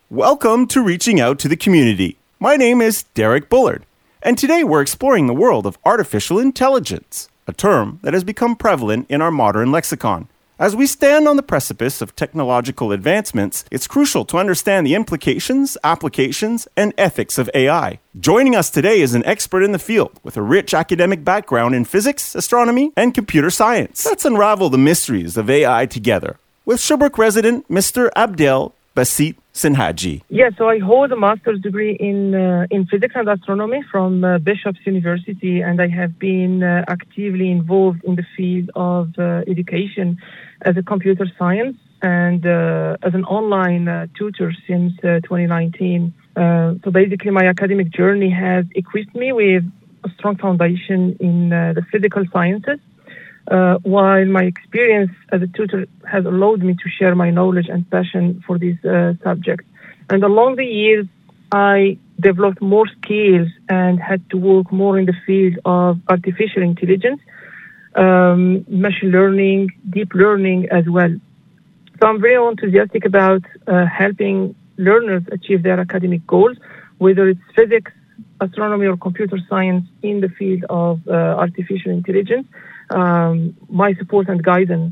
Welcome to Reaching Out to the Community. My name is Derek Bullard, and today we're exploring the world of artificial intelligence, a term that has become prevalent in our modern lexicon. As we stand on the precipice of technological advancements, it's crucial to understand the implications, applications, and ethics of AI. Joining us today is an expert in the field with a rich academic background in physics, astronomy, and computer science. Let's unravel the mysteries of AI together with Sherbrooke resident Mr. Abdel Basit Sinhaji. Yeah, so I hold a master's degree in physics and astronomy from Bishop's University, and I have been actively involved in the field of education as a computer science and as an online tutor since 2019. So basically, my academic journey has equipped me with a strong foundation in the physical sciences, while my experience as a tutor has allowed me to share my knowledge and passion for these subjects. And along the years, I developed more skills and had to work more in the field of artificial intelligence, machine learning, deep learning as well. So I'm very enthusiastic about helping learners achieve their academic goals, whether it's physics, astronomy, or computer science in the field of artificial intelligence. My support and guidance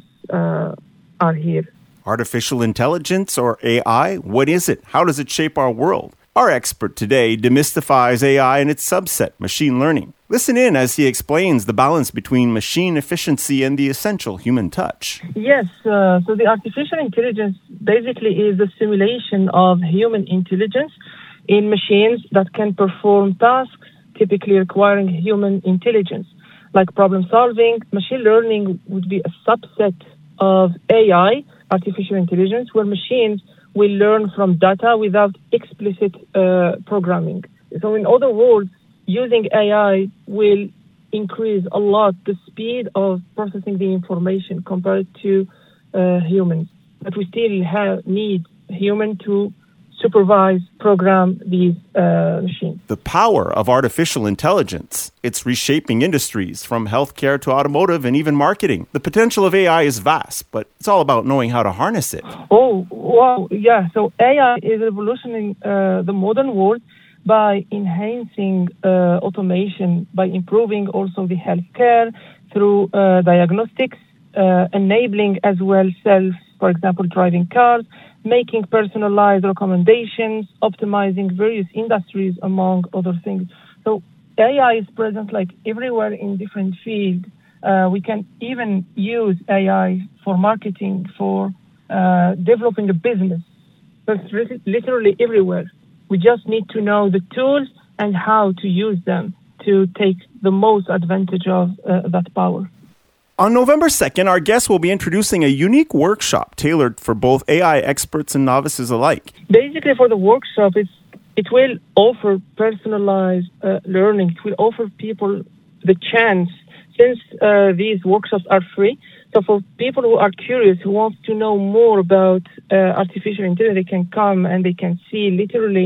are here. Artificial intelligence, or AI, what is it? How does it shape our world? Our expert today demystifies AI and its subset, machine learning. Listen in as he explains the balance between machine efficiency and the essential human touch. Yes, so the artificial intelligence basically is a simulation of human intelligence in machines that can perform tasks typically requiring human intelligence, like problem solving. Machine learning would be a subset of AI, artificial intelligence, where machines will learn from data without explicit programming. So in other words, using AI will increase a lot the speed of processing the information compared to humans. But we still need human to supervise, program these machines. The power of artificial intelligence. It's reshaping industries from healthcare to automotive and even marketing. The potential of AI is vast, but it's all about knowing how to harness it. Oh, wow. Yeah. So AI is revolutionizing the modern world by enhancing automation, by improving also the healthcare through diagnostics, enabling as well for example, driving cars, making personalized recommendations, optimizing various industries, among other things. So AI is present everywhere in different fields. We can even use AI for marketing, for developing a business. So it's literally everywhere. We just need to know the tools and how to use them to take the most advantage of that power. On November 2nd, our guest will be introducing a unique workshop tailored for both AI experts and novices alike. Basically, for the workshop, it will offer personalized learning. It will offer people the chance, since these workshops are free. So for people who are curious, who want to know more about artificial intelligence, they can come and they can see literally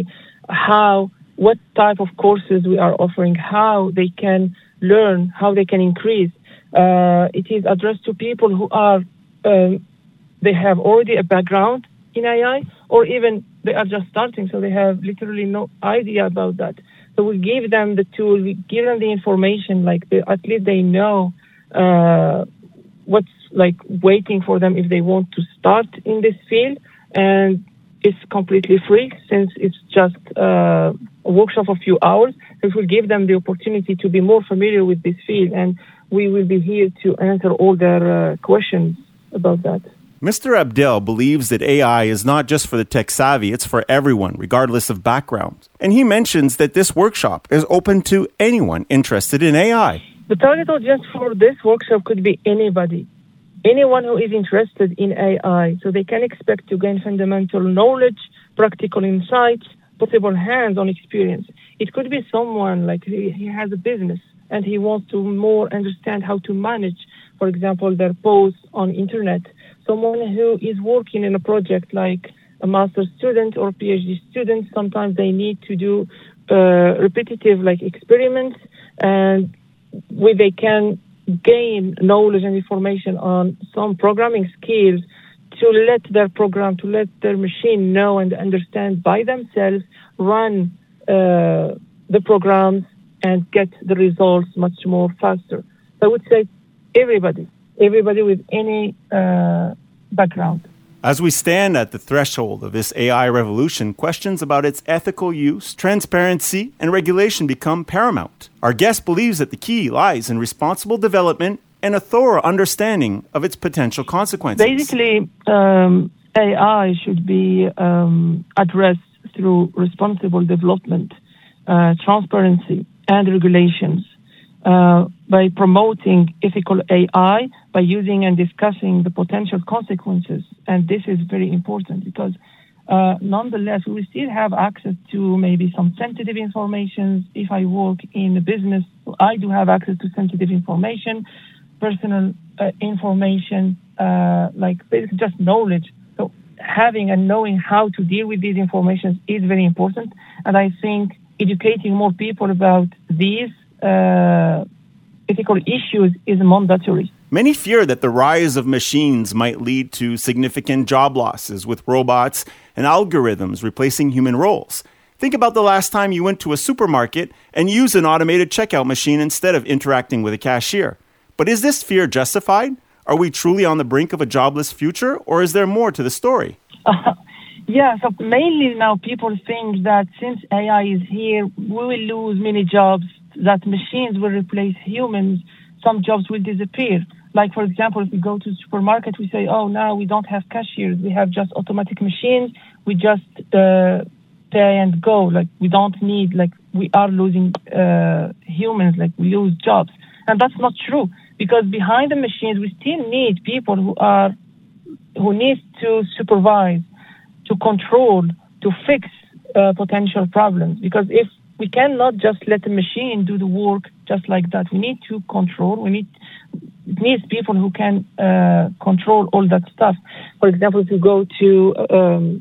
what type of courses we are offering, how they can learn, how they can increase. It is addressed to people who are, they have already a background in AI, or even they are just starting, so they have literally no idea about that. So we give them the tool, we give them the information, at least they know what's waiting for them if they want to start in this field. And it's completely free, since it's just a workshop of a few hours. It will give them the opportunity to be more familiar with this field, and we will be here to answer all their questions about that. Mr. Abdel believes that AI is not just for the tech savvy, it's for everyone, regardless of background. And he mentions that this workshop is open to anyone interested in AI. The target audience for this workshop could be anybody, anyone who is interested in AI. So they can expect to gain fundamental knowledge, practical insights, possible hands-on experience. It could be someone he has a business and he wants to more understand how to manage, for example, their posts on internet. Someone who is working in a project like a master's student or PhD student, sometimes they need to do repetitive experiments, and where they can gain knowledge and information on some programming skills to let their program, to let their machine know and understand by themselves, run the programs and get the results much more faster. So I would say everybody with any background. As we stand at the threshold of this AI revolution, questions about its ethical use, transparency, and regulation become paramount. Our guest believes that the key lies in responsible development and a thorough understanding of its potential consequences. Basically, AI should be addressed through responsible development, transparency, and regulations. By promoting ethical AI, by using and discussing the potential consequences. And this is very important because nonetheless, we still have access to maybe some sensitive information. If I work in a business, I do have access to sensitive information, personal information, like basically just knowledge. So having and knowing how to deal with these information is very important. And I think educating more people about these ethical issues is mandatory. Many fear that the rise of machines might lead to significant job losses with robots and algorithms replacing human roles. Think about the last time you went to a supermarket and used an automated checkout machine instead of interacting with a cashier. But is this fear justified? Are we truly on the brink of a jobless future, or is there more to the story? Yeah, so mainly now people think that since AI is here, we will lose many jobs, that machines will replace humans, some jobs will disappear. Like, for example, if we go to the supermarket, we say, oh, now we don't have cashiers, we have just automatic machines, we just pay and go. Like, we don't need, like, we are losing humans, like, we lose jobs. And that's not true, because behind the machines, we still need people who need to supervise, to control, to fix potential problems. Because if we cannot just let the machine do the work just like that, we need to control. It needs people who can control all that stuff. For example, if you go to,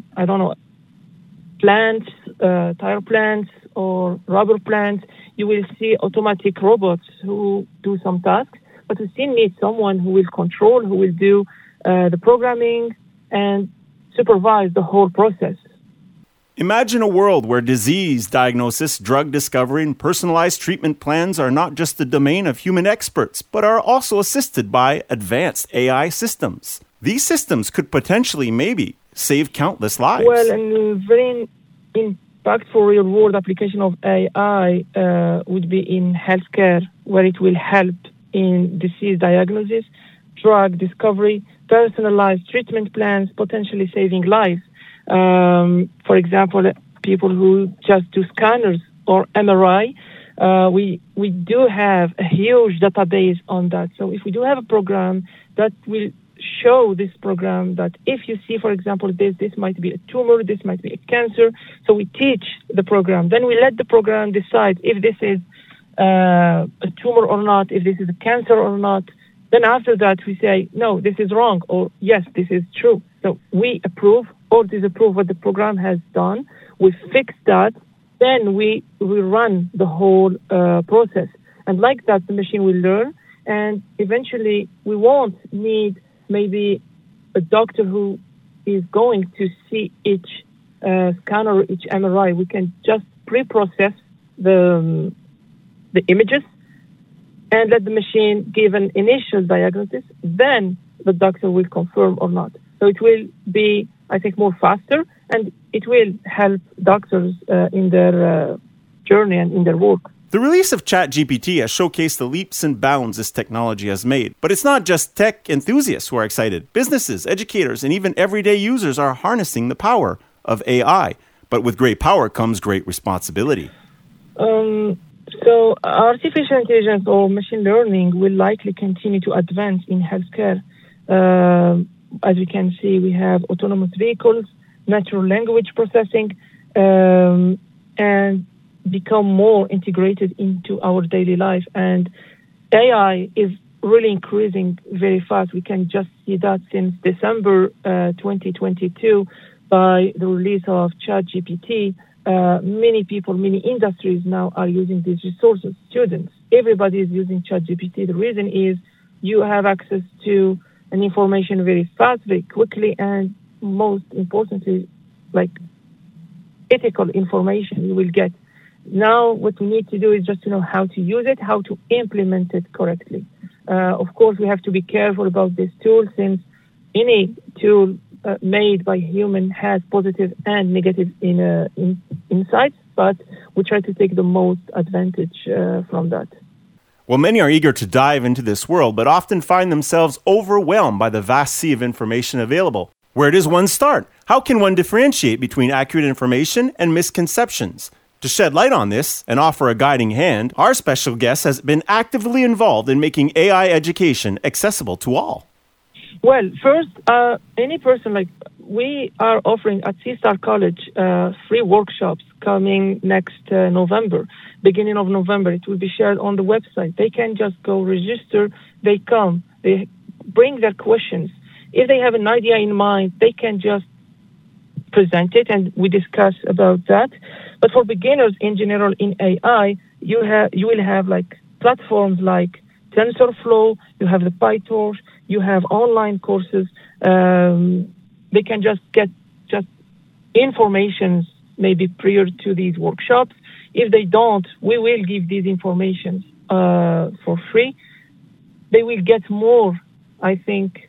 plants, tire plants or rubber plants, you will see automatic robots who do some tasks, but we still need someone who will control, who will do the programming and supervise the whole process. Imagine a world where disease diagnosis, drug discovery, and personalized treatment plans are not just the domain of human experts, but are also assisted by advanced AI systems. These systems could potentially, maybe, save countless lives. Well, a very impactful real-world application of AI would be in healthcare, where it will help in disease diagnosis, drug discovery, personalized treatment plans, potentially saving lives. For example, people who just do scanners or MRI, we do have a huge database on that. So if we do have a program that will show this program that if you see, for example, this might be a tumor, this might be a cancer. So we teach the program. Then we let the program decide if this is a tumor or not, if this is a cancer or not. Then after that, we say, no, this is wrong, or yes, this is true. So we approve or disapprove what the program has done. We fix that. Then we run the whole process. And like that, the machine will learn. And eventually, we won't need maybe a doctor who is going to see each scanner, each MRI. We can just pre-process the images and let the machine give an initial diagnosis. Then the doctor will confirm or not. So it will be, I think, more faster, and it will help doctors in their journey and in their work. The release of ChatGPT has showcased the leaps and bounds this technology has made. But it's not just tech enthusiasts who are excited. Businesses, educators, and even everyday users are harnessing the power of AI. But with great power comes great responsibility. So artificial intelligence or machine learning will likely continue to advance in healthcare. As we can see, we have autonomous vehicles, natural language processing, and become more integrated into our daily life. And AI is really increasing very fast. We can just see that since December 2022 by the release of ChatGPT. Many people, many industries now are using these resources. Students, everybody is using ChatGPT. The reason is you have access to and information very fast, very quickly, and most importantly, like ethical information you will get. Now, what we need to do is just to know how to use it, how to implement it correctly. Of course, we have to be careful about this tool, since any tool made by human has positive and negative insights, but we try to take the most advantage from that. Well, many are eager to dive into this world, but often find themselves overwhelmed by the vast sea of information available. Where does one start? How can one differentiate between accurate information and misconceptions? To shed light on this and offer a guiding hand, our special guest has been actively involved in making AI education accessible to all. Well, first, any person, like we are offering at C-Star College free workshops coming next November, beginning of November. It will be shared on the website. They can just go register. They come. They bring their questions. If they have an idea in mind, they can just present it, and we discuss about that. But for beginners in general in AI, you will have like platforms like TensorFlow. You have the PyTorch. You have online courses. They can just get information maybe prior to these workshops. If they don't, we will give these information for free. They will get more, I think,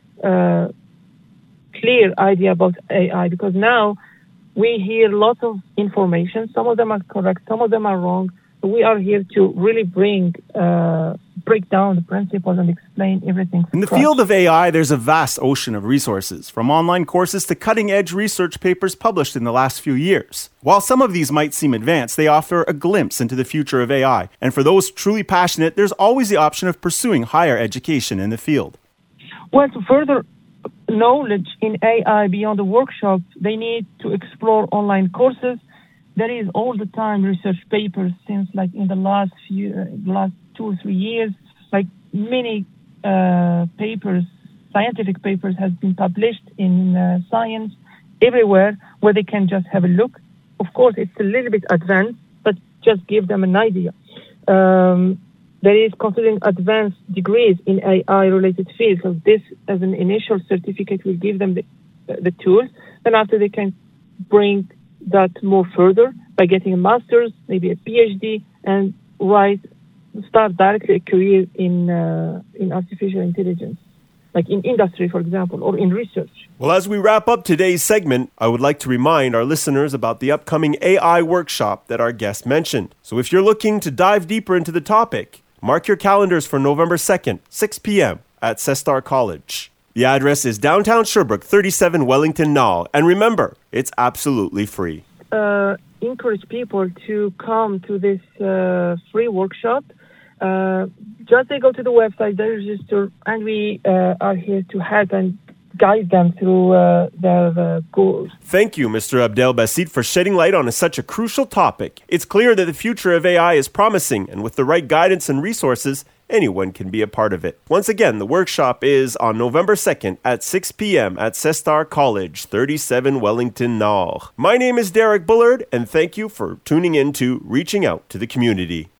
clear idea about AI, because now we hear lots of information. Some of them are correct, some of them are wrong. We are here to really break down the principles and explain everything. In the field of AI, there's a vast ocean of resources, from online courses to cutting-edge research papers published in the last few years. While some of these might seem advanced, they offer a glimpse into the future of AI. And for those truly passionate, there's always the option of pursuing higher education in the field. Well, to further knowledge in AI beyond the workshop, they need to explore online courses. There is all the time research papers, since like in the last 2 or 3 years, like many papers, scientific papers has been published in Science everywhere, where they can just have a look. Of course, it's a little bit advanced, but just give them an idea. There is considering advanced degrees in AI-related fields. So this, as an initial certificate, will give them the tools. Then after, they can bring that more further by getting a master's, maybe a PhD, and start directly a career in artificial intelligence, like in industry, for example, or in research. Well, as we wrap up today's segment, I would like to remind our listeners about the upcoming AI workshop that our guest mentioned. So if you're looking to dive deeper into the topic, mark your calendars for November 2nd, 6 p.m. at C-Star College. The address is downtown Sherbrooke, 37 Wellington Knoll. And remember, it's absolutely free. Encourage people to come to this free workshop. Just they go to the website, they register, and we are here to help and guide them through their goals. Thank you, Mr. Abdelbasit, for shedding light on such a crucial topic. It's clear that the future of AI is promising, and with the right guidance and resources, anyone can be a part of it. Once again, the workshop is on November 2nd at 6 p.m. at C-Star College, 37 Wellington Knoll. My name is Derek Bullard, and thank you for tuning in to Reaching Out to the Community.